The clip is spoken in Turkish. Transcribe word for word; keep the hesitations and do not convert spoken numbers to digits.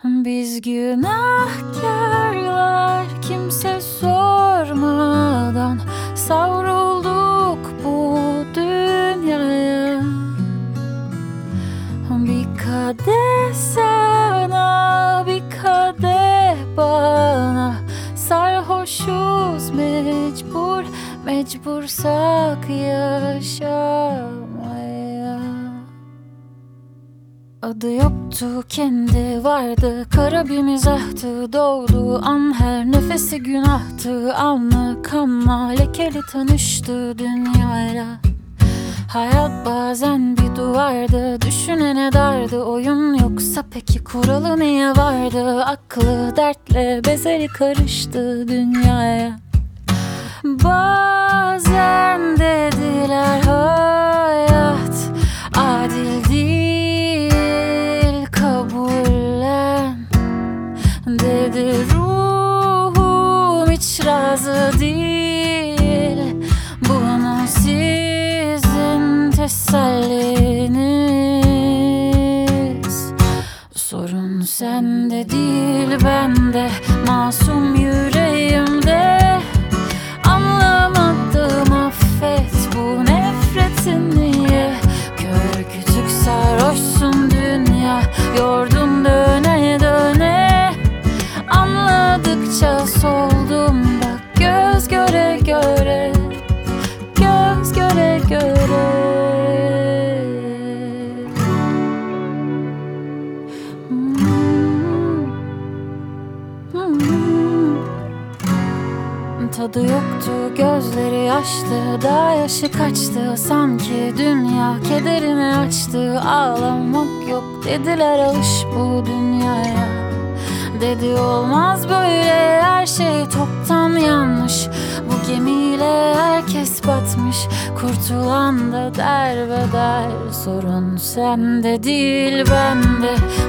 Biz günahkarlar kimse sormadan savrulduk bu dünyaya. Bir kadeh sana, bir kadeh bana, sarhoşuz mecbur, mecbursak yaşamaya. Adı yoktu, kendi vardı, kara bir mizahtı. Doğduğu an her nefesi günahtı. Alnı kanla lekeli tanıştı dünyayla. Hayat bazen bir duvardı, düşünene dardı. Oyun yoksa peki kuralı niye vardı? Aklı dertle bezeli karıştı dünyaya. Bazen dediler hayat adil değil, kabullen. Dedi ruhum hiç razı değil. Bunu sizin teselliniz. Sorun sende değil bende, masum yüreğimde. Anlamadım, affet bu nefretin niye? Kör kütük sarhoşsun dünya, yordun döne döne. Anladıkça soldum bak, göz göre göre, göz göre göre. Hmm. Hmm. Tadı yoktu, gözleri yaştı, daha yaşı kaçtı. Sanki dünya kederini açtı. Ağlamak yok dediler, alış bu dünyaya. Dedi olmaz böyle, her şey toptan yanlış. Bu gemiyle herkes batmış, kurtulan da derbeder. Sorun sende değil bende,